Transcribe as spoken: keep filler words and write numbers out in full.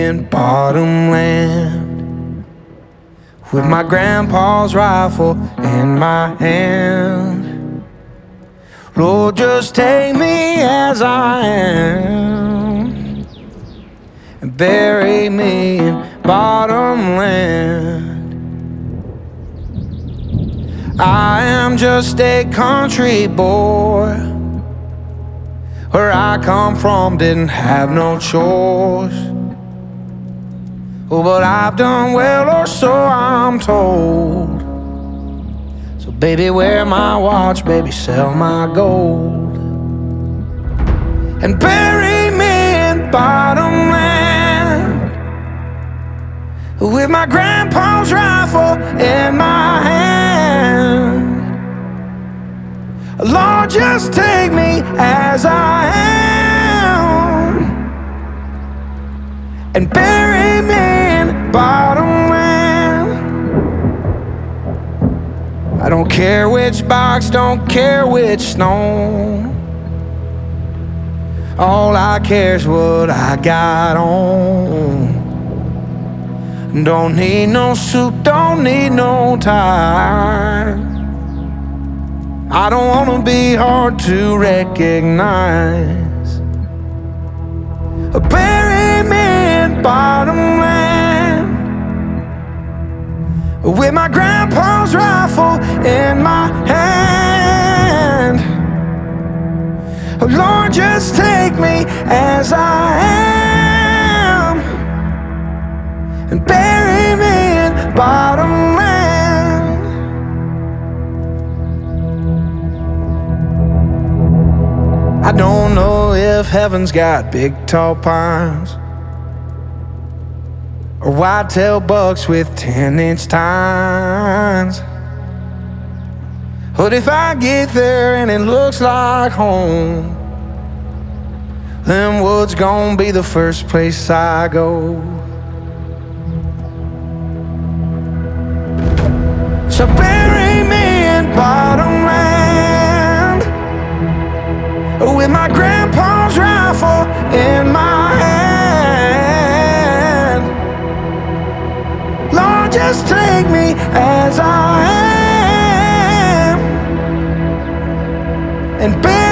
in Bottomland with my grandpa's rifle in my hand. Lord, just take me as I am and bury me in Bottomland. I am just a country boy. Where I come from didn't have no choice. Oh, but I've done well, or so I'm told. So baby, wear my watch, baby, sell my gold, and bury me in Bottomland with my grandpa's rifle in my hand. Lord, just take me as I am and bury me in Bottomland. I don't care which box, don't care which stone. All I care is what I got on. Don't need no suit, don't need no tie. I don't wanna be hard to recognize. Bury me in Bottomland with my grandpa's rifle in my hand. Lord, just take me as I am and bury me in Bottomland. I don't know if heaven's got big tall pines or white-tailed bucks with ten-inch tines. But if I get there and it looks like home, them woods gon' be the first place I go. So bury me in Bottomland with my grandpa's rifle in my hand. Lord, just take me as I am and bury